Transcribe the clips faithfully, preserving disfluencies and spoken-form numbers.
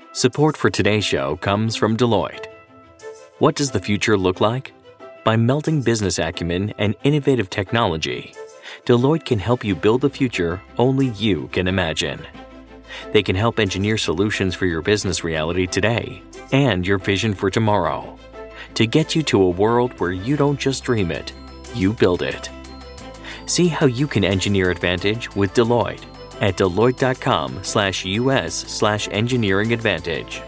Support for today's show comes from Deloitte. What does the future look like? By melding business acumen and innovative technology, Deloitte can help you build the future only you can imagine. They can help engineer solutions for your business reality today and your vision for tomorrow to get you to a world where you don't just dream it, you build it. See how you can engineer advantage with Deloitte at Deloitte.com slash US slash engineering advantage.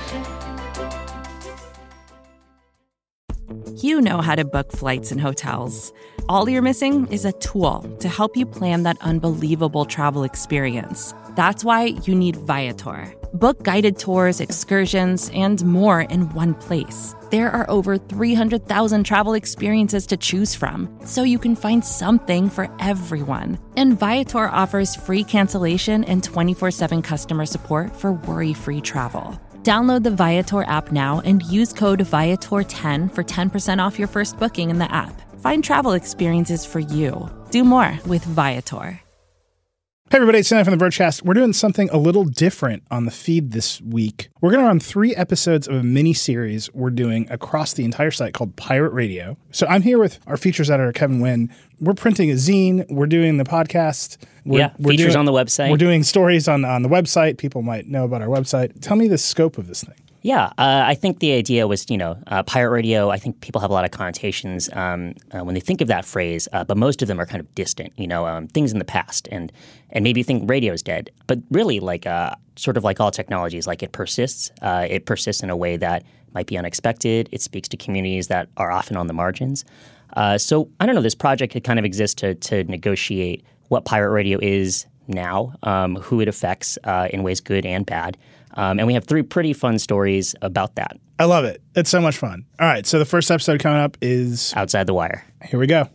You know how to book flights and hotels. All you're missing is a tool to help you plan that unbelievable travel experience. That's why you need Viator. Book guided tours, excursions, and more in one place. There are over three hundred thousand travel experiences to choose from, so you can find something for everyone. And Viator offers free cancellation and twenty-four seven customer support for worry-free travel. Download the Viator app now and use code Viator ten for ten percent off your first booking in the app. Find travel experiences for you. Do more with Viator. Hey everybody, it's Sam from the Vergecast. We're doing something a little different on the feed this week. We're going to run three episodes of a mini-series we're doing across the entire site called Pirate Radio. So I'm here with our features editor, Kevin Wynn. We're printing a zine. We're doing the podcast. We're, yeah, we're features doing, on the website. We're doing stories on, on the website. People might know about our website. Tell me the scope of this thing. Yeah, uh, I think the idea was, you know, uh, pirate radio, I think people have a lot of connotations um, uh, when they think of that phrase, uh, but most of them are kind of distant, you know, um, things in the past. And and maybe you think radio's dead. But really, like uh, sort of like all technologies, like it persists. Uh, it persists in a way that might be unexpected. It speaks to communities that are often on the margins. Uh, so, I don't know, this project could kind of exist to, to negotiate what pirate radio is now, um, who it affects uh, in ways good and bad. Um, and we have three pretty fun stories about that. I love it. It's so much fun. All right, so the first episode coming up is... Outside the Wire. Here we go.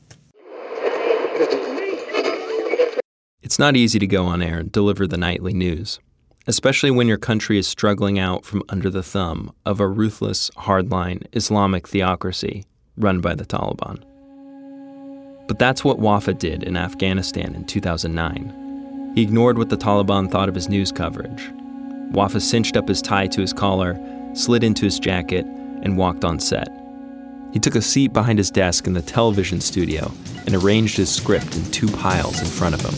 It's not easy to go on air and deliver the nightly news, especially when your country is struggling out from under the thumb of a ruthless, hardline Islamic theocracy run by the Taliban. But that's what Wafa did in Afghanistan in two thousand nine. He ignored what the Taliban thought of his news coverage. Wafa cinched up his tie to his collar, slid into his jacket, and walked on set. He took a seat behind his desk in the television studio and arranged his script in two piles in front of him.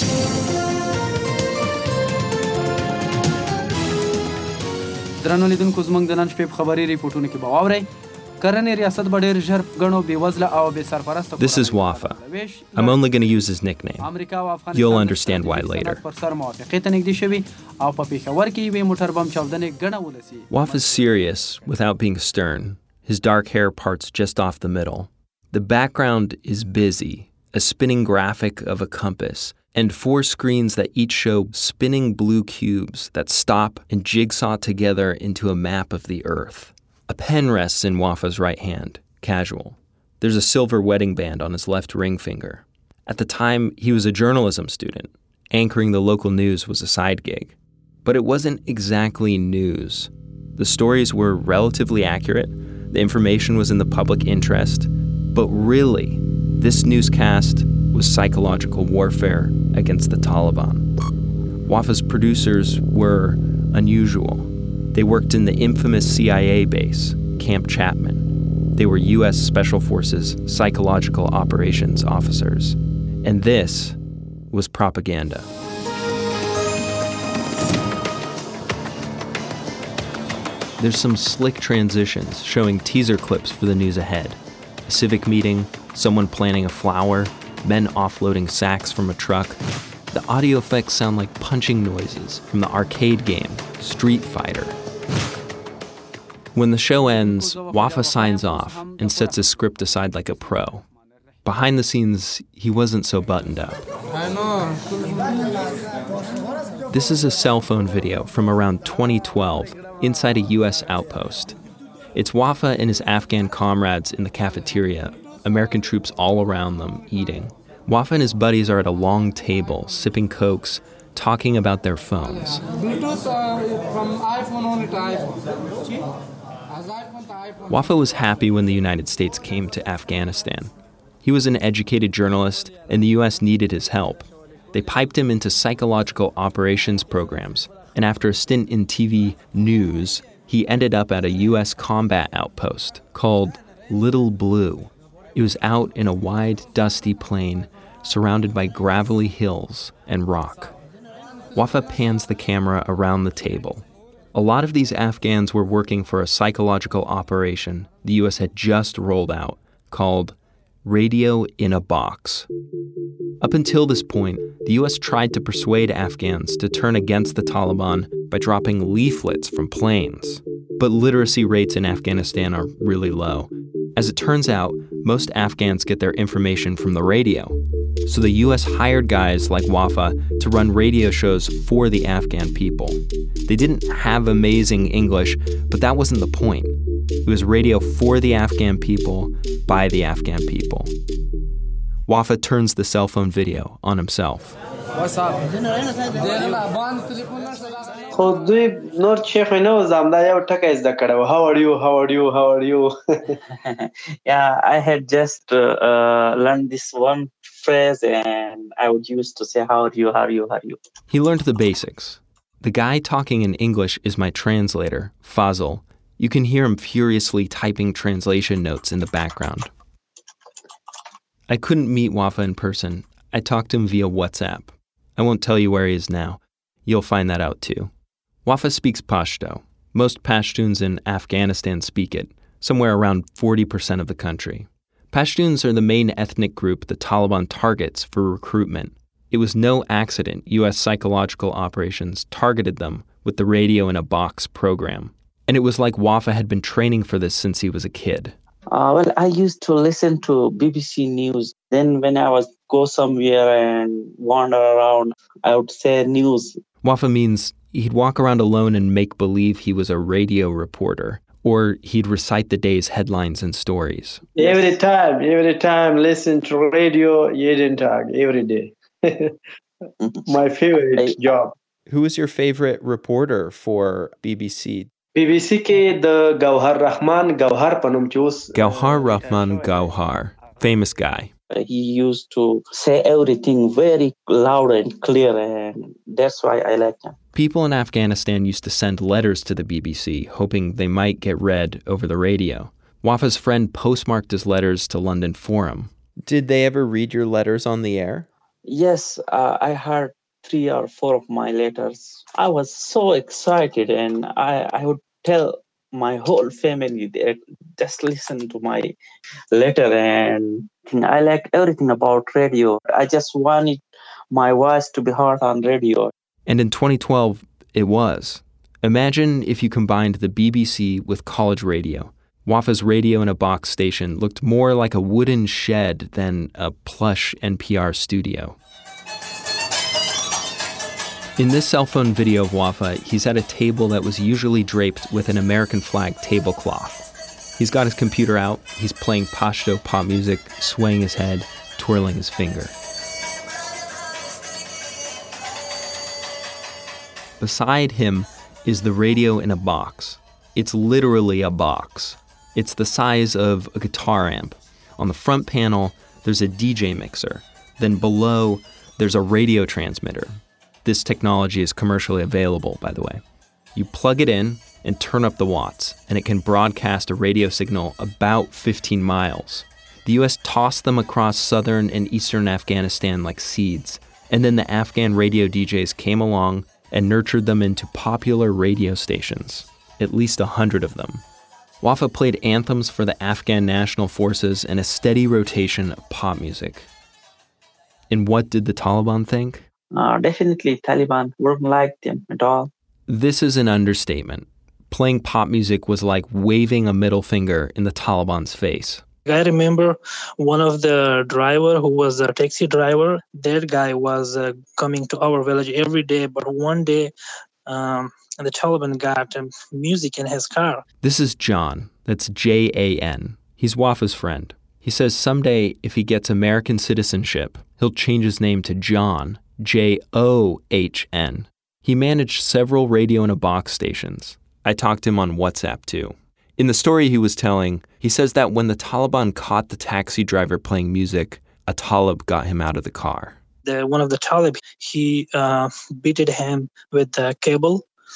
درنو لیدونکو زموږ د نن شپې په خبري ریپورتونو کې به واورئ کرنې ریاست به ډېر ژر ګڼو بېوزله او بې سرپرسته This is Wafa. I'm only going to use his nickname. You'll understand why later. Wafa's serious without being stern. His dark hair parts just off the middle. The background is busy, a spinning graphic of a compass, and four screens that each show spinning blue cubes that stop and jigsaw together into a map of the Earth. A pen rests in Wafa's right hand, casual. There's a silver wedding band on his left ring finger. At the time, he was a journalism student. Anchoring the local news was a side gig. But it wasn't exactly news. The stories were relatively accurate. The information was in the public interest. But really, this newscast was psychological warfare against the Taliban. Wafa's producers were unusual. They worked in the infamous C I A base, Camp Chapman. They were U S Special Forces psychological operations officers. And this was propaganda. There's some slick transitions showing teaser clips for the news ahead. A civic meeting, someone planting a flower, men offloading sacks from a truck. The audio effects sound like punching noises from the arcade game Street Fighter. When the show ends, Wafa signs off and sets his script aside like a pro. Behind the scenes, he wasn't so buttoned up. This is a cell phone video from around twenty twelve inside a U S outpost. It's Wafa and his Afghan comrades in the cafeteria, American troops all around them, eating. Wafa and his buddies are at a long table, sipping Cokes, talking about their phones. Wafa was happy when the United States came to Afghanistan. He was an educated journalist, and the U S needed his help. They piped him into psychological operations programs and after a stint in T V news, he ended up at a U S combat outpost called Little Blue. It was out in a wide, dusty plain surrounded by gravelly hills and rock. Wafa pans the camera around the table. A lot of these Afghans were working for a psychological operation the U S had just rolled out called Radio in a Box. Up until this point, the U S tried to persuade Afghans to turn against the Taliban by dropping leaflets from planes. But literacy rates in Afghanistan are really low. As it turns out, most Afghans get their information from the radio. So the U S hired guys like Wafa to run radio shows for the Afghan people. They didn't have amazing English, but that wasn't the point. It was radio for the Afghan people, by the Afghan people. Wafa turns the cell phone video on himself. What's up? How are you? How are you? How are you? Yeah, I had just uh, uh, learned this one phrase and I would use to say, how are you? How are you? How are you? He learned the basics. The guy talking in English is my translator, Fazil. You can hear him furiously typing translation notes in the background. I couldn't meet Wafa in person. I talked to him via WhatsApp. I won't tell you where he is now. You'll find that out too. Wafa speaks Pashto. Most Pashtuns in Afghanistan speak it, somewhere around forty percent of the country. Pashtuns are the main ethnic group the Taliban targets for recruitment. It was no accident U S psychological operations targeted them with the Radio in a Box program. And it was like Wafa had been training for this since he was a kid. Uh, well, I used to listen to B B C News. Then when I was go somewhere and wander around, I would say news. Wafa means he'd walk around alone and make believe he was a radio reporter, or he'd recite the day's headlines and stories. Every time, every time, listen to radio, jeden tag, every day. My favorite job. Who is your favorite reporter for B B C? B B C ke the Gauhar Rahman Gauhar panum chus. Gauhar Rahman Gauhar, famous guy. He used to say everything very loud and clear, and that's why I like him. People in Afghanistan used to send letters to the B B C, hoping they might get read over the radio. Wafa's friend postmarked his letters to London for him. Did they ever read your letters on the air? Yes, uh, I heard three or four of my letters. I was so excited, and I, I would tell my whole family, just listen to my letter, and I like everything about radio. I just wanted my voice to be heard on radio. And in twenty twelve, it was. Imagine if you combined the B B C with college radio. Wafa's Radio in a Box station looked more like a wooden shed than a plush N P R studio. In this cell phone video of Wafa, he's at a table that was usually draped with an American flag tablecloth. He's got his computer out, he's playing Pashto pop music, swaying his head, twirling his finger. Beside him is the Radio in a Box. It's literally a box. It's the size of a guitar amp. On the front panel, there's a D J mixer. Then below, there's a radio transmitter. This technology is commercially available, by the way. You plug it in and turn up the watts, and it can broadcast a radio signal about fifteen miles. The U S tossed them across southern and eastern Afghanistan like seeds, and then the Afghan radio D Js came along and nurtured them into popular radio stations, at least a hundred of them. Wafa played anthems for the Afghan National Forces and a steady rotation of pop music. And what did the Taliban think? Uh, definitely Taliban wouldn't like them at all. This is an understatement. Playing pop music was like waving a middle finger in the Taliban's face. I remember one of the driver who was a taxi driver. That guy was uh, coming to our village every day, but one day um, the Taliban got um, music in his car. This is John. That's J A N. He's Wafa's friend. He says someday if he gets American citizenship, he'll change his name to John, J O H N. He managed several Radio in a Box stations. I talked to him on WhatsApp too. In the story he was telling, he says that when the Taliban caught the taxi driver playing music, a Talib got him out of the car. The, one of the Talib, he uh, beated him with the cable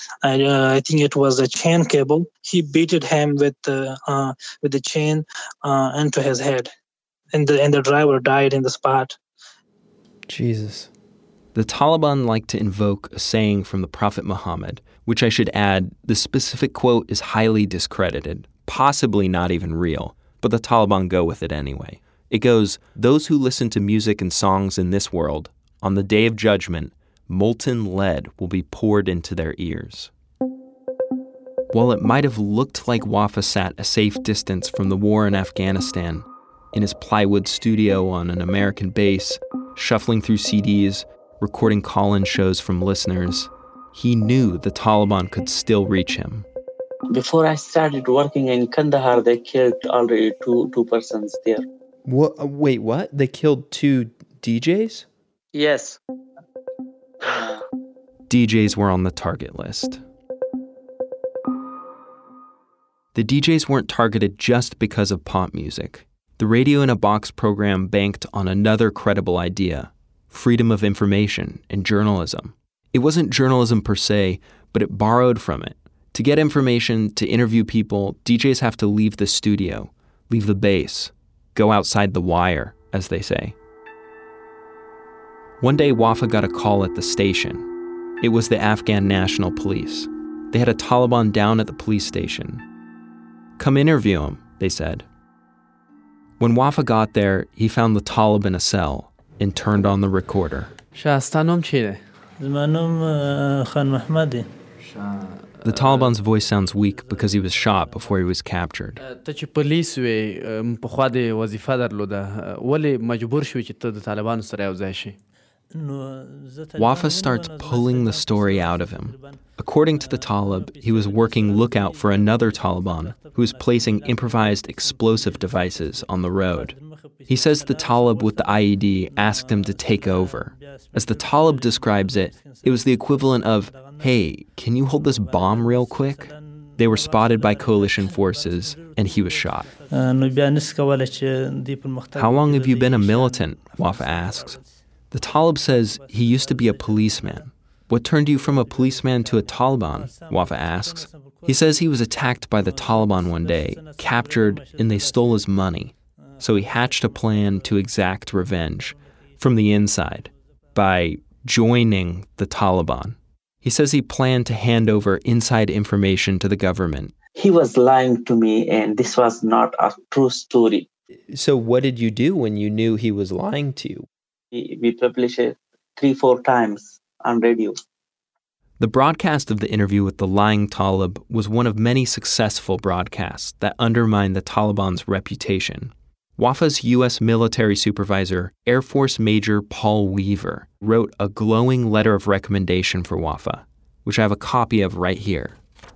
I, uh, I think it was a chain cable. He beated him with the uh, with the chain uh, into his head, and the and the driver died in the spot. Jesus. The Taliban like to invoke a saying from the Prophet Muhammad, which I should add, the specific quote is highly discredited, possibly not even real, but the Taliban go with it anyway. It goes, "Those who listen to music and songs in this world, on the day of judgment, molten lead will be poured into their ears." While it might have looked like Wafa sat a safe distance from the war in Afghanistan, in his plywood studio on an American base, shuffling through C Ds, recording call-in shows from listeners, he knew the Taliban could still reach him. Before I started working in Kandahar, they killed already two two persons there. What? Wait, what? They killed two D Js? Yes. D Js were on the target list. The D Js weren't targeted just because of pop music. The Radio in a Box program banked on another credible idea: freedom of information and journalism. It wasn't journalism per se, but it borrowed from it. To get information, to interview people, D Js have to leave the studio, leave the base, go outside the wire, as they say. One day, Wafa got a call at the station. It was the Afghan National Police. They had a Taliban down at the police station. "Come interview him," they said. When Wafa got there, he found the Talib in a cell and turned on the recorder. The Taliban's voice sounds weak because he was shot before he was captured. Wafa starts pulling the story out of him. According to the Talib, he was working lookout for another Taliban who was placing improvised explosive devices on the road. He says the Talib with the I E D asked him to take over. As the Talib describes it, it was the equivalent of, "Hey, can you hold this bomb real quick?" They were spotted by coalition forces, and he was shot. "How long have you been a militant?" Wafa asks. The Talib says he used to be a policeman. "What turned you from a policeman to a Taliban?" Wafa asks. He says he was attacked by the Taliban one day, captured, and they stole his money. So he hatched a plan to exact revenge from the inside by joining the Taliban. He says he planned to hand over inside information to the government. He was lying to me, and this was not a true story. So what did you do when you knew he was lying to you? We, we published it three, four times on radio. The broadcast of the interview with the lying Talib was one of many successful broadcasts that undermined the Taliban's reputation. Wafa's U S military supervisor, Air Force Major Paul Weaver, wrote a glowing letter of recommendation for Wafa, which I have a copy of right here.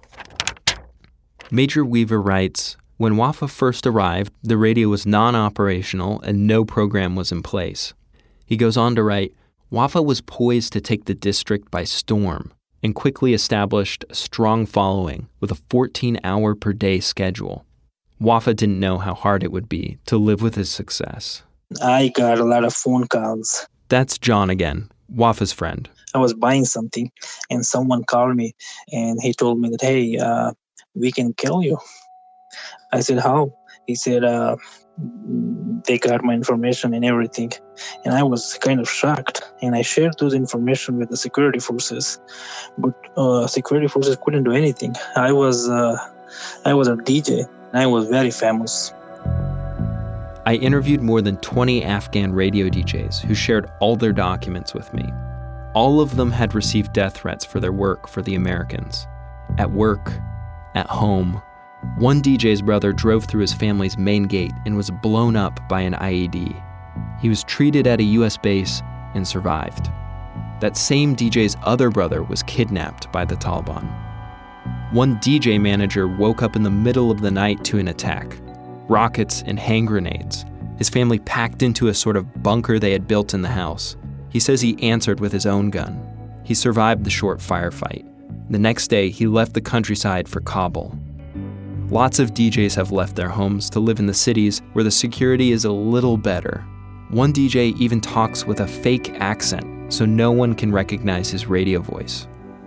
Major Weaver writes, "When Wafa first arrived, the radio was non-operational and no program was in place." He goes on to write, "Wafa was poised to take the district by storm and quickly established a strong following with a fourteen-hour per day schedule. Wafa didn't know how hard it would be to live with his success." I got a lot of phone calls. That's John again, Wafa's friend. I was buying something, and someone called me, and he told me that, "Hey, uh, we can kill you." I said, "How?" He said, uh, "They got my information and everything." And I was kind of shocked, and I shared those information with the security forces, but uh, security forces couldn't do anything. I was, uh, I was a D J. I was very famous. I interviewed more than twenty Afghan radio D Js who shared all their documents with me. All of them had received death threats for their work for the Americans. At work, at home. One D J's brother drove through his family's main gate and was blown up by an I E D. He was treated at a U S base and survived. That same D J's other brother was kidnapped by the Taliban. One D J manager woke up in the middle of the night to an attack. Rockets and hand grenades. His family packed into a sort of bunker they had built in the house. He says he answered with his own gun. He survived the short firefight. The next day, he left the countryside for Kabul. Lots of D Js have left their homes to live in the cities where the security is a little better. One D J even talks with a fake accent so no one can recognize his radio voice.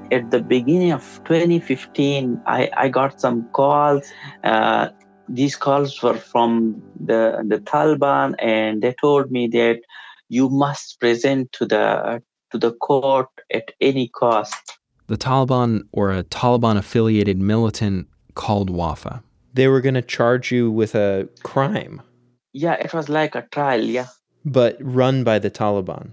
at the beginning of twenty fifteen, I, I got some calls. Uh, these calls were from the, the Taliban, and they told me that you must present to the to the court at any cost. The Taliban, or a Taliban-affiliated militant, called Wafa. They were going to charge you with a crime. Yeah, it was like a trial, yeah. But run by the Taliban.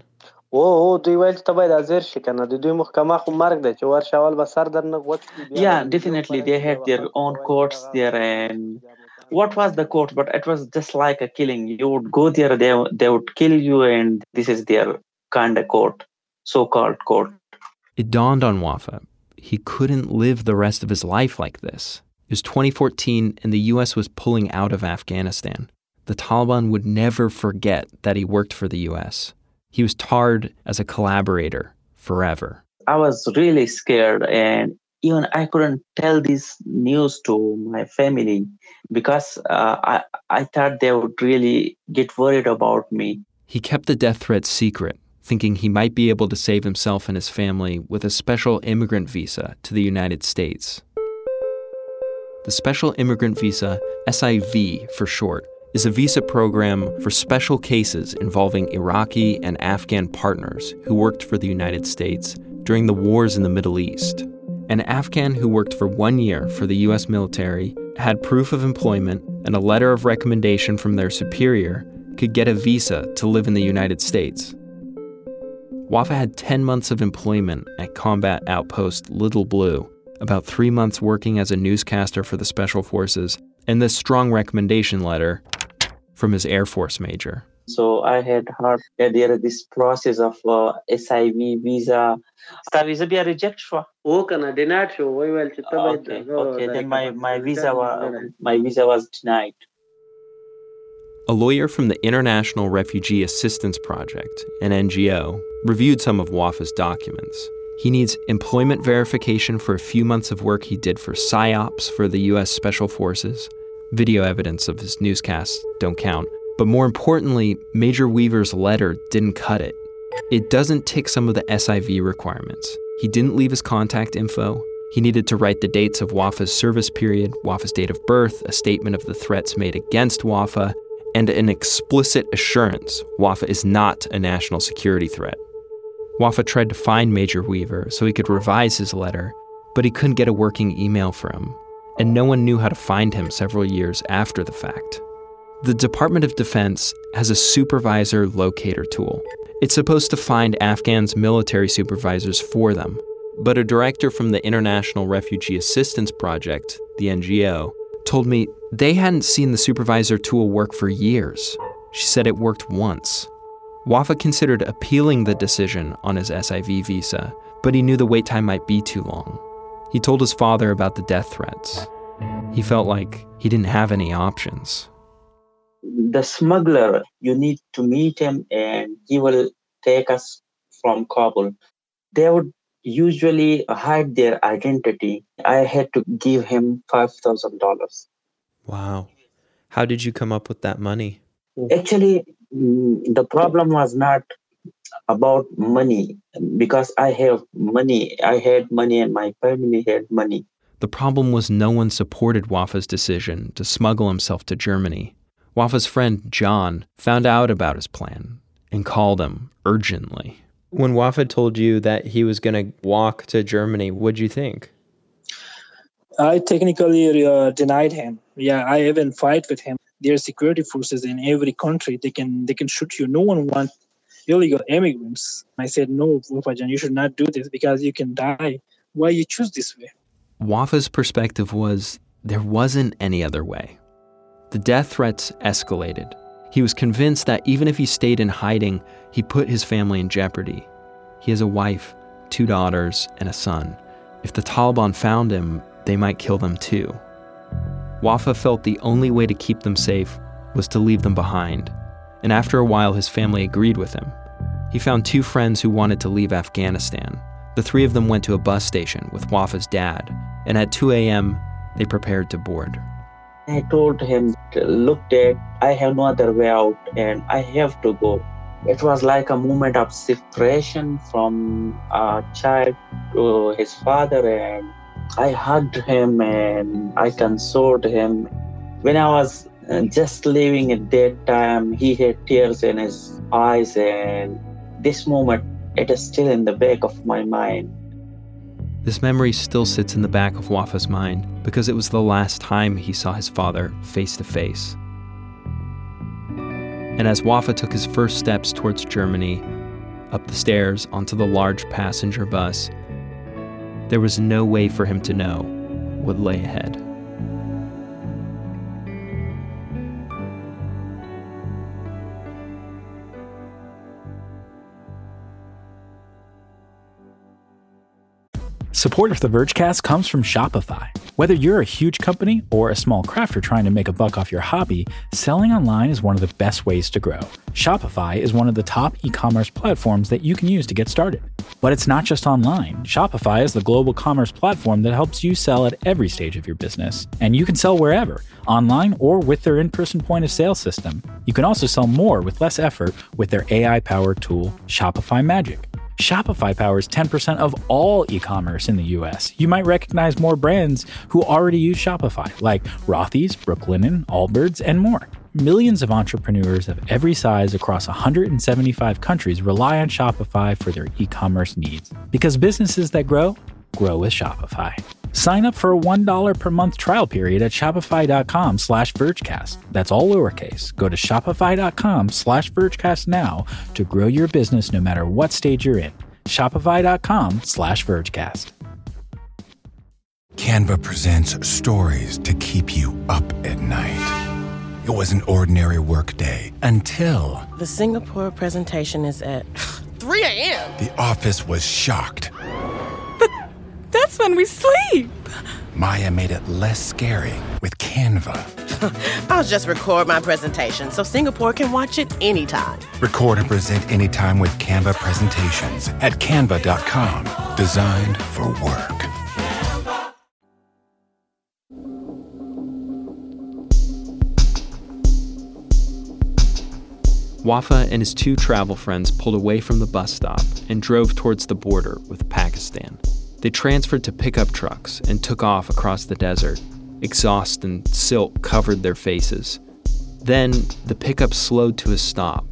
Yeah, definitely. They had their own courts there, and what was the court? But it was just like a killing. You would go there, they, they would kill you, and this is their kind of court, so-called court. It dawned on Wafa he couldn't live the rest of his life like this. It was twenty fourteen, and the U S was pulling out of Afghanistan. The Taliban would never forget that he worked for the U S. He was tarred as a collaborator forever. I was really scared, and even I couldn't tell this news to my family because uh, I, I thought they would really get worried about me. He kept the death threat secret, thinking he might be able to save himself and his family with a special immigrant visa to the United States. The Special Immigrant Visa, S I V for short, is a visa program for special cases involving Iraqi and Afghan partners who worked for the United States during the wars in the Middle East. An Afghan who worked for one year for the U S military, had proof of employment, and a letter of recommendation from their superior could get a visa to live in the United States. Wafa had ten months of employment at combat outpost Little Blue, about three months working as a newscaster for the Special Forces, and this strong recommendation letter from his Air Force major. So I had heard that there is this process of uh, S I V visa. Star visa be rejected for? Okay, okay. Then my, my visa was my visa was denied. A lawyer from the International Refugee Assistance Project, an N G O, reviewed some of Wafa's documents. He needs employment verification for a few months of work he did for PSYOPs for the U S Special Forces. Video evidence of his newscasts don't count. But more importantly, Major Weaver's letter didn't cut it. It doesn't tick some of the S I V requirements. He didn't leave his contact info. He needed to write the dates of Wafa's service period, Wafa's date of birth, a statement of the threats made against Wafa, and an explicit assurance Wafa is not a national security threat. Wafa tried to find Major Weaver so he could revise his letter, but he couldn't get a working email for him, and no one knew how to find him several years after the fact. The Department of Defense has a supervisor locator tool. It's supposed to find Afghans' military supervisors for them, but a director from the International Refugee Assistance Project, the N G O, told me they hadn't seen the supervisor tool work for years. She said it worked once. Wafa considered appealing the decision on his S I V visa, but he knew the wait time might be too long. He told his father about the death threats. He felt like he didn't have any options. The smuggler, you need to meet him and he will take us from Kabul. They would usually hide their identity. I had to give him five thousand dollars. Wow. How did you come up with that money? Actually, the problem was not about money because I have money. I had money and my family had money. The problem was no one supported Wafa's decision to smuggle himself to Germany. Wafa's friend, John, found out about his plan and called him urgently. When Wafa told you that he was going to walk to Germany, what'd you think? I technically uh, denied him. Yeah, I even fight with him. There are security forces in every country. They can they can shoot you. No one wants illegal immigrants. I said, no, Wafajan, you should not do this because you can die. Why you choose this way? Wafa's perspective was there wasn't any other way. The death threats escalated. He was convinced that even if he stayed in hiding, he put his family in jeopardy. He has a wife, two daughters, and a son. If the Taliban found him, they might kill them too. Wafa felt the only way to keep them safe was to leave them behind, and after a while his family agreed with him. He found two friends who wanted to leave Afghanistan. The three of them went to a bus station with Wafa's dad, and at two a.m. they prepared to board. I told him, look, Dad, I have no other way out and I have to go. It was like a moment of separation from a child to his father, and I hugged him and I consoled him. When I was just leaving at that time, he had tears in his eyes, and this moment, it is still in the back of my mind. This memory still sits in the back of Wafa's mind because it was the last time he saw his father face to face. And as Wafa took his first steps towards Germany, up the stairs onto the large passenger bus, there was no way for him to know what lay ahead. Support of the Vergecast comes from Shopify. Whether you're a huge company or a small crafter trying to make a buck off your hobby, selling online is one of the best ways to grow. Shopify is one of the top e-commerce platforms that you can use to get started. But it's not just online. Shopify is the global commerce platform that helps you sell at every stage of your business. And you can sell wherever, online or with their in-person point of sale system. You can also sell more with less effort with their A I-powered tool, Shopify Magic. Shopify powers ten percent of all e-commerce in the U S. You might recognize more brands who already use Shopify, like Rothy's, Brooklinen, Allbirds, and more. Millions of entrepreneurs of every size across one hundred seventy-five countries rely on Shopify for their e-commerce needs. Because businesses that grow, grow with Shopify. Sign up for a one dollar per month trial period at shopify.com slash Vergecast. That's all lowercase. Go to shopify.com slash Vergecast now to grow your business no matter what stage you're in. Shopify.com slash Vergecast. Canva presents stories to keep you up at night. It was an ordinary workday until... The Singapore presentation is at three a.m. The office was shocked. That's when we sleep. Maya made it less scary with Canva. I'll just record my presentation so Singapore can watch it anytime. Record and present anytime with Canva presentations at canva dot com. Designed for work. Wafa and his two travel friends pulled away from the bus stop and drove towards the border with Pakistan. They transferred to pickup trucks and took off across the desert. Exhaust and silt covered their faces. Then the pickup slowed to a stop.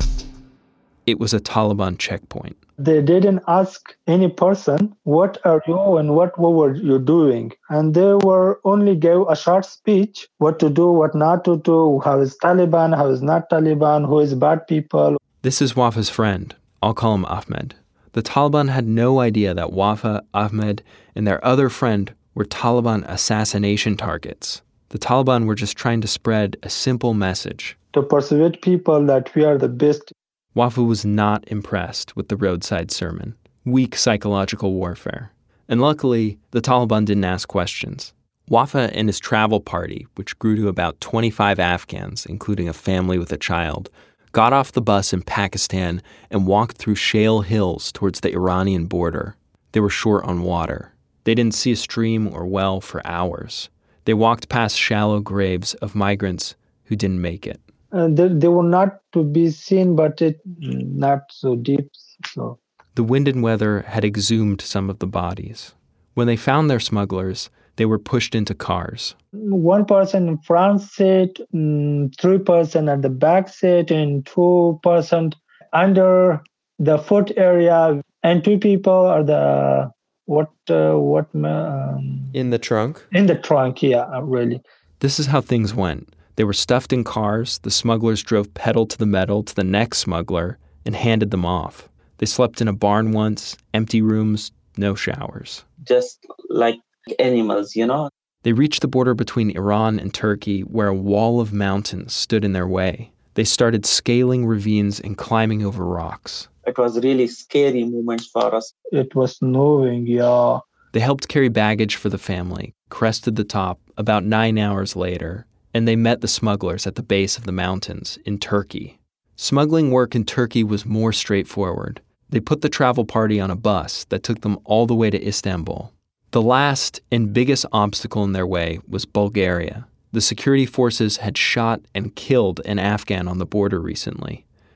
It was a Taliban checkpoint. They didn't ask any person, what are you and what, what were you doing? And they were only gave a short speech, what to do, what not to do, how is Taliban, how is not Taliban, who is bad people. This is Wafa's friend. I'll call him Ahmed. The Taliban had no idea that Wafa, Ahmed, and their other friend were Taliban assassination targets. The Taliban were just trying to spread a simple message. To persuade people that we are the best. Wafa was not impressed with the roadside sermon. Weak psychological warfare. And luckily, the Taliban didn't ask questions. Wafa and his travel party, which grew to about twenty-five Afghans, including a family with a child, got off the bus in Pakistan and walked through shale hills towards the Iranian border. They were short on water. They didn't see a stream or well for hours. They walked past shallow graves of migrants who didn't make it. Uh, they, they were not to be seen, but it not so deep. So the wind and weather had exhumed some of the bodies. When they found their smugglers, they were pushed into cars. One person in front seat, three person at the back seat, and two person under the foot area, and two people are the what uh, what um, in the trunk. In the trunk, yeah, really. This is how things went. They were stuffed in cars. The smugglers drove pedal to the metal to the next smuggler and handed them off. They slept in a barn once, empty rooms, no showers. Just like animals, you know. They reached the border between Iran and Turkey, where a wall of mountains stood in their way. They started scaling ravines and climbing over rocks. It was really scary moments for us. It was snowing, yeah. They helped carry baggage for the family, crested the top about nine hours later, and they met the smugglers at the base of the mountains in Turkey. Smuggling work in Turkey was more straightforward. They put the travel party on a bus that took them all the way to Istanbul. The last and biggest obstacle in their way was Bulgaria. The security forces had shot and killed an Afghan on the border recently.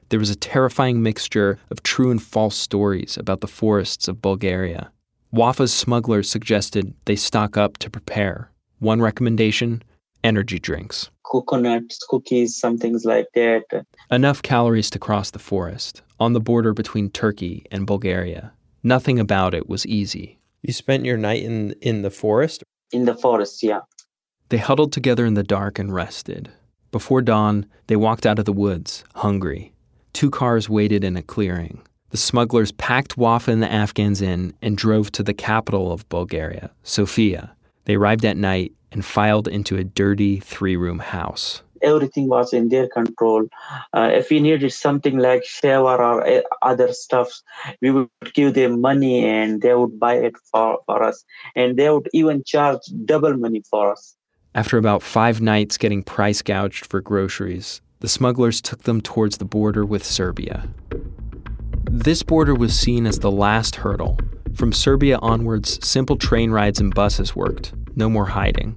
There was a terrifying mixture of true and false stories about the forests of Bulgaria. Wafa's smugglers suggested they stock up to prepare. One recommendation, energy drinks. Coconuts, cookies, some things like that. Enough calories to cross the forest, on the border between Turkey and Bulgaria. Nothing about it was easy. You spent your night in, in the forest? In the forest, yeah. They huddled together in the dark and rested. Before dawn, they walked out of the woods, hungry. Two cars waited in a clearing. The smugglers packed Wafa and the Afghans in and drove to the capital of Bulgaria, Sofia. They arrived at night and filed into a dirty three-room house. Everything was in their control. Uh, if we needed something like shower or uh, other stuff, we would give them money and they would buy it for, for us. And they would even charge double money for us. After about five nights getting price gouged for groceries, the smugglers took them towards the border with Serbia. This border was seen as the last hurdle. From Serbia onwards, simple train rides and buses worked. No more hiding.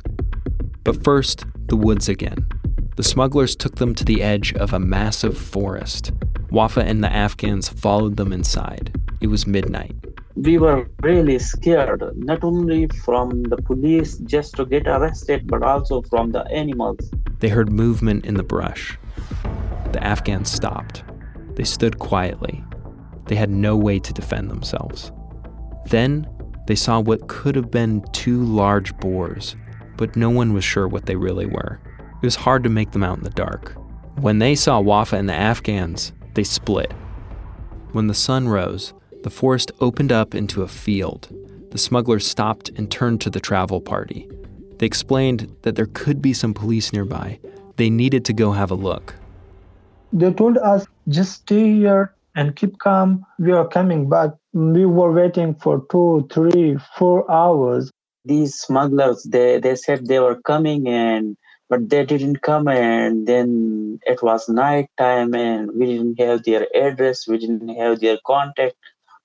But first, the woods again. The smugglers took them to the edge of a massive forest. Wafa and the Afghans followed them inside. It was midnight. We were really scared, not only from the police just to get arrested, but also from the animals. They heard movement in the brush. The Afghans stopped. They stood quietly. They had no way to defend themselves. Then they saw what could have been two large boars, but no one was sure what they really were. It was hard to make them out in the dark. When they saw Wafa and the Afghans, they split. When the sun rose, the forest opened up into a field. The smugglers stopped and turned to the travel party. They explained that there could be some police nearby. They needed to go have a look. They told us, just stay here and keep calm. We are coming back. We were waiting for two, three, four hours. These smugglers, they, they said they were coming, and but they didn't come. And then it was night time, and we didn't have their address. We didn't have their contact.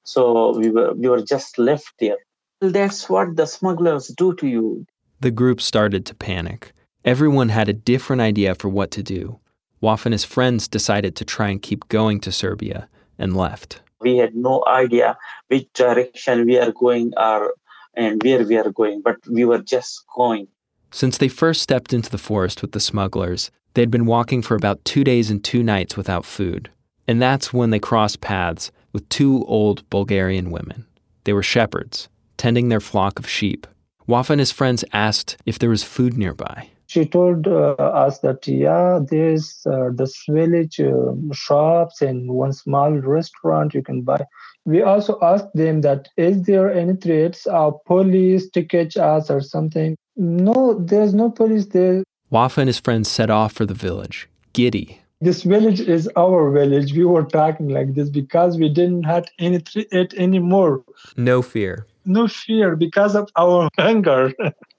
So we were we were just left there. That's what the smugglers do to you. The group started to panic. Everyone had a different idea for what to do. Wafa and his friends decided to try and keep going to Serbia and left. We had no idea which direction we are going or and where we are going, but we were just going. Since they first stepped into the forest with the smugglers, they'd been walking for about two days and two nights without food. And that's when they crossed paths with two old Bulgarian women. They were shepherds, tending their flock of sheep. Wafa and his friends asked if there was food nearby. She told uh, us that, yeah, there's uh, this village uh, shops and one small restaurant you can buy. We also asked them that, is there any threats of police to catch us or something? No, there's no police there. Wafa and his friends set off for the village, giddy. This village is our village. We were talking like this because we didn't have any threat anymore. No fear. No fear because of our hunger.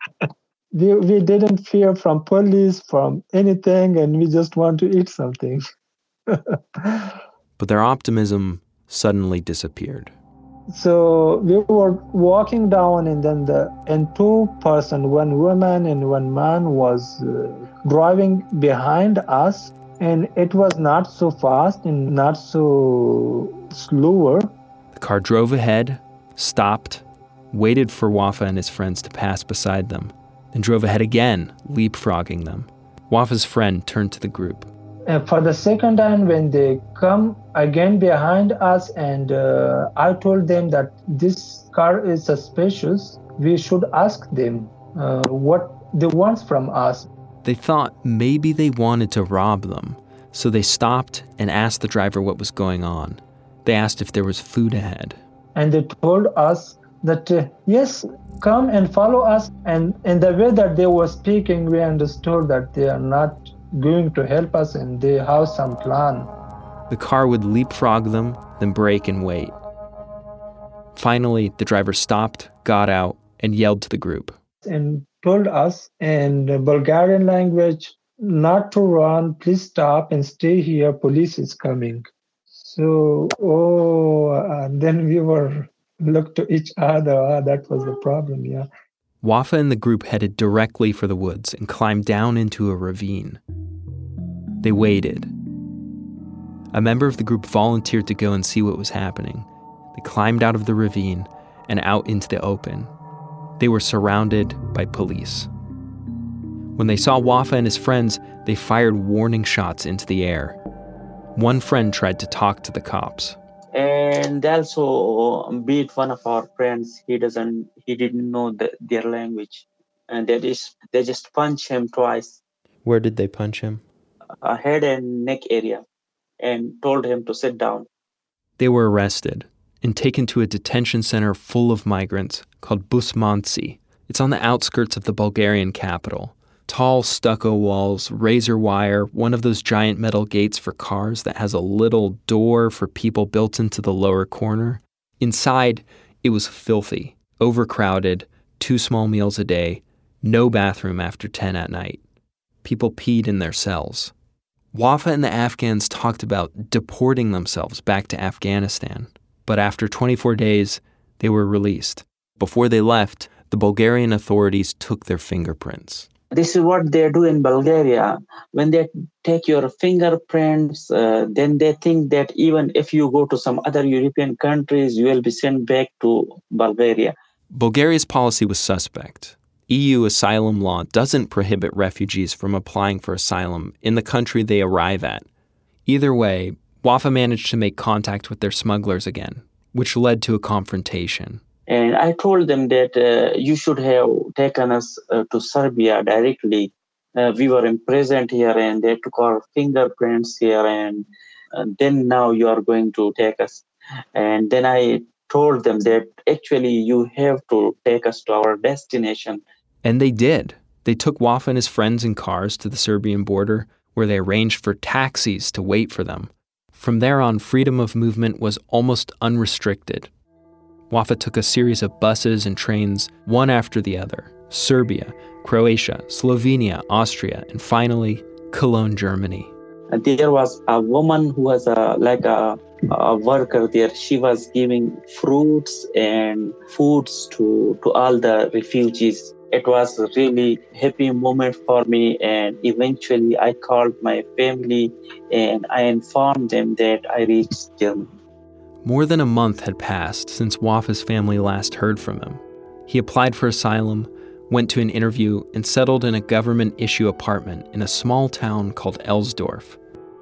we, we didn't fear from police, from anything, and we just want to eat something. But their optimism suddenly disappeared. So we were walking down, and then the and two person, one woman and one man, was uh, driving behind us, and it was not so fast and not so slower. The car drove ahead, stopped, waited for Wafa and his friends to pass beside them, then drove ahead again, leapfrogging them. Wafa's friend turned to the group. And for the second time, when they come again behind us, and uh, I told them that this car is suspicious, we should ask them uh, what they want from us. They thought maybe they wanted to rob them, so they stopped and asked the driver what was going on. They asked if there was food ahead. And they told us that, uh, yes, come and follow us. And in the way that they were speaking, we understood that they are not going to help us and they have some plan. The car would leapfrog them, then brake and wait. Finally, the driver stopped, got out, and yelled to the group. And told us in the Bulgarian language not to run, please stop and stay here, police is coming. So, oh, and then we were looked to each other, ah, that was the problem, yeah. Wafa and the group headed directly for the woods and climbed down into a ravine. They waited. A member of the group volunteered to go and see what was happening. They climbed out of the ravine and out into the open. They were surrounded by police. When they saw Wafa and his friends, they fired warning shots into the air. One friend tried to talk to the cops. And they also beat one of our friends. He doesn't, he didn't know the, their language. And that is, they just punched him twice. Where did they punch him? Uh, head and neck area, and told him to sit down. They were arrested and taken to a detention center full of migrants called Busmanci. It's on the outskirts of the Bulgarian capital. Tall stucco walls, razor wire, one of those giant metal gates for cars that has a little door for people built into the lower corner. Inside, it was filthy, overcrowded, two small meals a day, no bathroom after ten at night. People peed in their cells. Wafa and the Afghans talked about deporting themselves back to Afghanistan, but after twenty-four days, they were released. Before they left, the Bulgarian authorities took their fingerprints. This is what they do in Bulgaria. When they take your fingerprints, uh, then they think that even if you go to some other European countries, you will be sent back to Bulgaria. Bulgaria's policy was suspect. E U asylum law doesn't prohibit refugees from applying for asylum in the country they arrive at. Either way, Wafa managed to make contact with their smugglers again, which led to a confrontation. And I told them that uh, you should have taken us uh, to Serbia directly. Uh, we were imprisoned here and they took our fingerprints here, and uh, then now you are going to take us. And then I told them that actually you have to take us to our destination. And they did. They took Wafa and his friends in cars to the Serbian border, where they arranged for taxis to wait for them. From there on, freedom of movement was almost unrestricted. Wafa took a series of buses and trains, one after the other. Serbia, Croatia, Slovenia, Austria, and finally, Cologne, Germany. And there was a woman who was a, like a, a worker there. She was giving fruits and foods to, to all the refugees. It was a really happy moment for me, and eventually I called my family and I informed them that I reached Germany. More than a month had passed since Wafa's family last heard from him. He applied for asylum, went to an interview, and settled in a government-issue apartment in a small town called Elsdorf.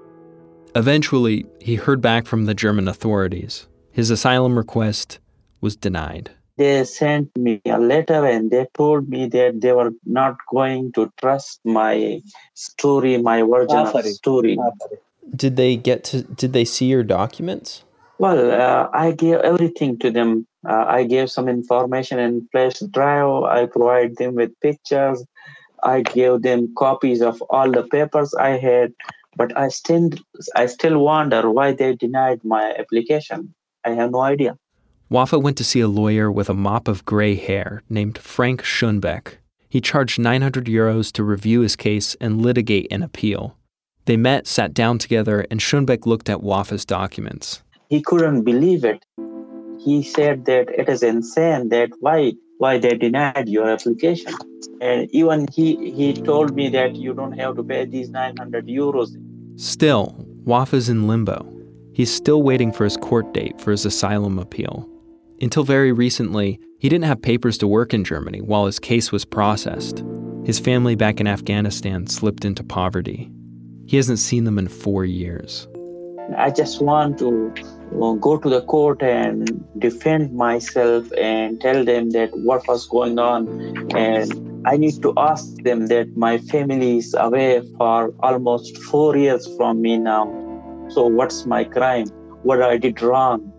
Eventually, he heard back from the German authorities. His asylum request was denied. They sent me a letter and they told me that they were not going to trust my story, my version of the story. Did they get to, did they see your documents? Well, uh, I gave everything to them. Uh, I gave some information in flash drive. I provided them with pictures. I gave them copies of all the papers I had. But I still, I still wonder why they denied my application. I have no idea. Wafa went to see a lawyer with a mop of gray hair named Frank Schoenbeck. He charged nine hundred euros to review his case and litigate an appeal. They met, sat down together, and Schoenbeck looked at Wafa's documents. He couldn't believe it. He said that it is insane that why why they denied your application. And even he, he told me that you don't have to pay these nine hundred euros. Still, Wafa's in limbo. He's still waiting for his court date for his asylum appeal. Until very recently, he didn't have papers to work in Germany while his case was processed. His family back in Afghanistan slipped into poverty. He hasn't seen them in four years. I just want to go to the court and defend myself and tell them that what was going on. And I need to ask them that my family is away for almost four years from me now. So what's my crime? What I did wrong?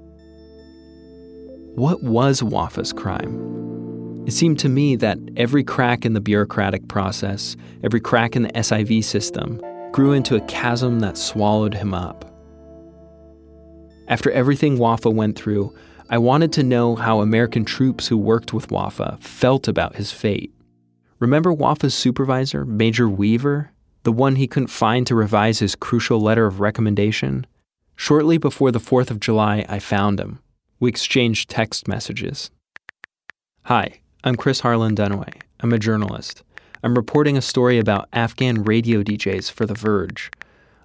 What was Wafa's crime? It seemed to me that every crack in the bureaucratic process, every crack in the S I V system, grew into a chasm that swallowed him up. After everything Wafa went through, I wanted to know how American troops who worked with Wafa felt about his fate. Remember Wafa's supervisor, Major Weaver? The one he couldn't find to revise his crucial letter of recommendation? Shortly before the fourth of July, I found him. We exchanged text messages. Hi, I'm Chris Harlan Dunaway. I'm a journalist. I'm reporting a story about Afghan radio D Js for The Verge.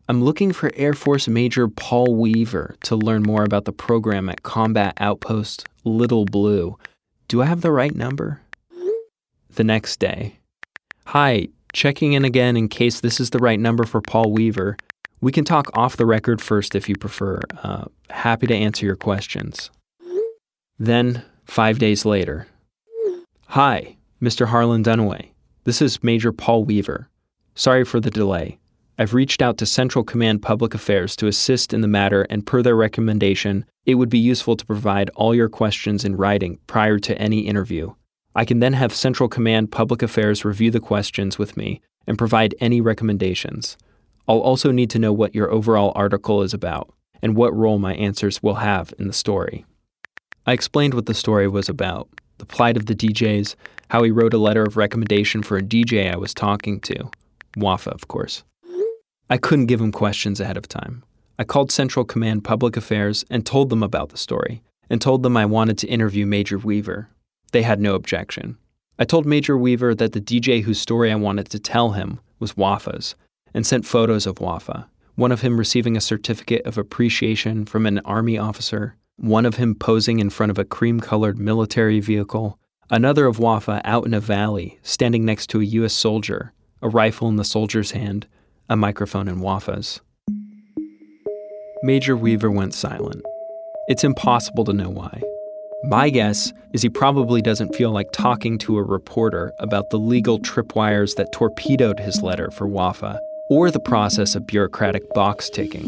I'm looking for Air Force Major Paul Weaver to learn more about the program at Combat Outpost Little Blue. Do I have the right number? The next day. Hi, checking in again in case this is the right number for Paul Weaver. We can talk off the record first if you prefer. Uh, happy to answer your questions. Then, five days later. Hi, Mister Harlan Dunaway. This is Major Paul Weaver. Sorry for the delay. I've reached out to Central Command Public Affairs to assist in the matter, and per their recommendation, it would be useful to provide all your questions in writing prior to any interview. I can then have Central Command Public Affairs review the questions with me and provide any recommendations. I'll also need to know what your overall article is about and what role my answers will have in the story. I explained what the story was about, the plight of the D Js, how he wrote a letter of recommendation for a D J I was talking to, Wafa, of course. I couldn't give him questions ahead of time. I called Central Command Public Affairs and told them about the story, and told them I wanted to interview Major Weaver. They had no objection. I told Major Weaver that the D J whose story I wanted to tell him was Wafa's, and sent photos of Wafa, one of him receiving a certificate of appreciation from an Army officer, one of him posing in front of a cream-colored military vehicle, another of Wafa out in a valley, standing next to a U S soldier, a rifle in the soldier's hand, a microphone in Wafa's. Major Weaver went silent. It's impossible to know why. My guess is he probably doesn't feel like talking to a reporter about the legal tripwires that torpedoed his letter for Wafa, or the process of bureaucratic box ticking.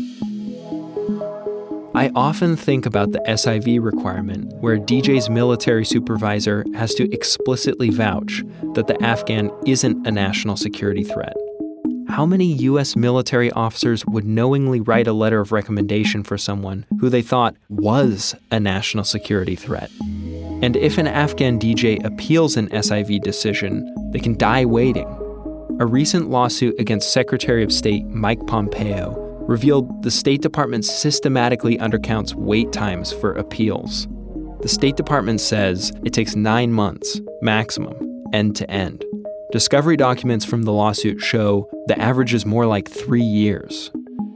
I often think about the S I V requirement, where a D J's military supervisor has to explicitly vouch that the Afghan isn't a national security threat. How many U S military officers would knowingly write a letter of recommendation for someone who they thought was a national security threat? And if an Afghan D J appeals an S I V decision, they can die waiting. A recent lawsuit against Secretary of State Mike Pompeo revealed the State Department systematically undercounts wait times for appeals. The State Department says it takes nine months, maximum, end to end. Discovery documents from the lawsuit show the average is more like three years.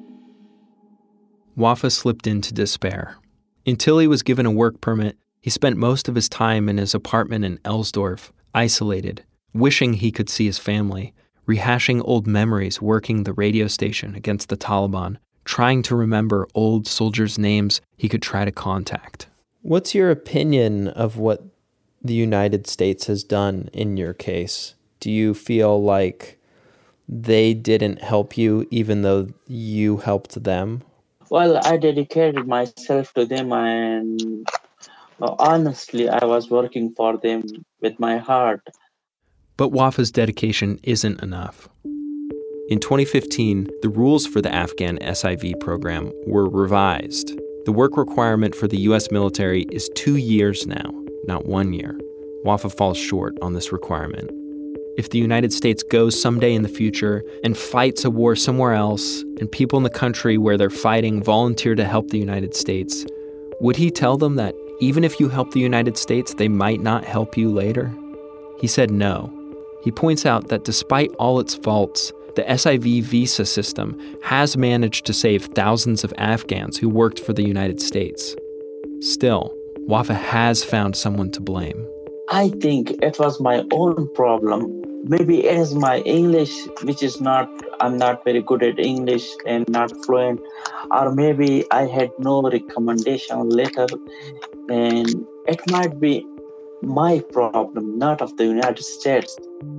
Wafa slipped into despair. Until he was given a work permit, he spent most of his time in his apartment in Elsdorf, isolated, wishing he could see his family, rehashing old memories working the radio station against the Taliban, trying to remember old soldiers' names he could try to contact. What's your opinion of what the United States has done in your case? Do you feel like they didn't help you even though you helped them? Well, I dedicated myself to them, and uh, honestly, I was working for them with my heart. But Wafa's dedication isn't enough. In twenty fifteen, the rules for the Afghan S I V program were revised. The work requirement for the U S military is two years now, not one year. Wafa falls short on this requirement. If the United States goes someday in the future and fights a war somewhere else, and people in the country where they're fighting volunteer to help the United States, would he tell them that even if you help the United States, they might not help you later? He said no. He points out that despite all its faults, the S I V visa system has managed to save thousands of Afghans who worked for the United States. Still, Wafa has found someone to blame. I think it was my own problem. Maybe it is my English, which is not, I'm not very good at English and not fluent. Or maybe I had no recommendation letter, and it might be my problem, not of the United States.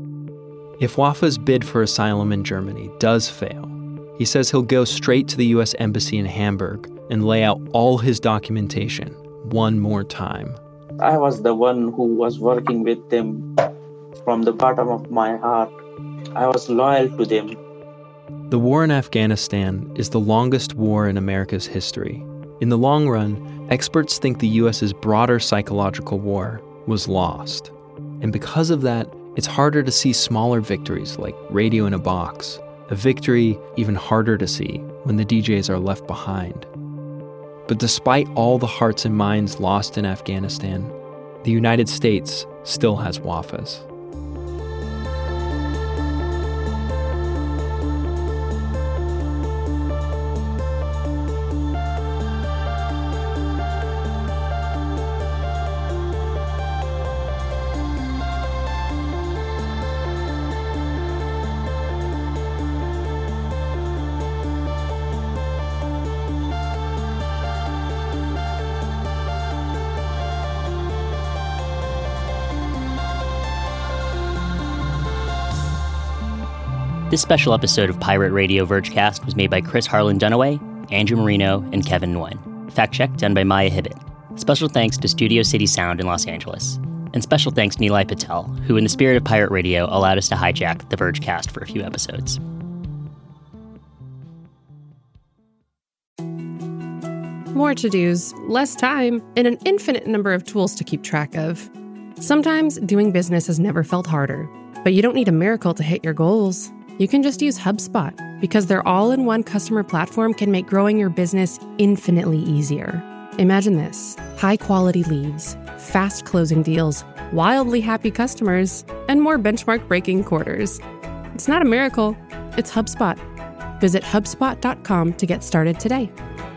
If Wafa's bid for asylum in Germany does fail, he says he'll go straight to the U S Embassy in Hamburg and lay out all his documentation one more time. I was the one who was working with them from the bottom of my heart. I was loyal to them. The war in Afghanistan is the longest war in America's history. In the long run, experts think the U S's broader psychological war was lost. And because of that, it's harder to see smaller victories like Radio in a Box, a victory even harder to see when the D Js are left behind. But despite all the hearts and minds lost in Afghanistan, the United States still has Wafas. This special episode of Pirate Radio Vergecast was made by Chris Harlan Dunaway, Andrew Marino, and Kevin Nguyen. Fact check done by Maya Hibbett. Special thanks to Studio City Sound in Los Angeles. And special thanks to Nilay Patel, who in the spirit of Pirate Radio allowed us to hijack the Vergecast for a few episodes. More to-dos, less time, and an infinite number of tools to keep track of. Sometimes doing business has never felt harder, but you don't need a miracle to hit your goals. You can just use HubSpot, because their all-in-one customer platform can make growing your business infinitely easier. Imagine this: high-quality leads, fast closing deals, wildly happy customers, and more benchmark-breaking quarters. It's not a miracle, it's HubSpot. Visit HubSpot dot com to get started today.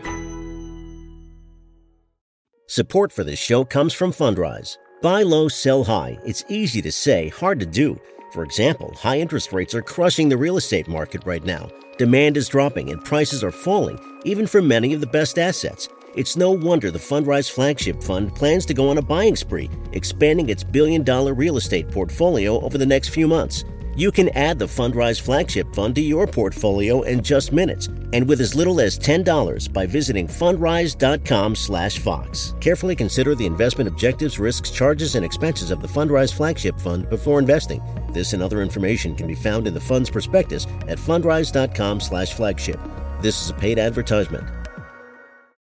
Support for this show comes from Fundrise. Buy low, sell high. It's easy to say, hard to do. For example, high interest rates are crushing the real estate market right now. Demand is dropping and prices are falling, even for many of the best assets. It's no wonder the Fundrise Flagship Fund plans to go on a buying spree, expanding its billion-dollar real estate portfolio over the next few months. You can add the Fundrise Flagship Fund to your portfolio in just minutes, and with as little as ten dollars by visiting fundrise dot com slash fox. Carefully consider the investment objectives, risks, charges, and expenses of the Fundrise Flagship Fund before investing. This and other information can be found in the fund's prospectus at fundrise dot com slash flagship. This is a paid advertisement.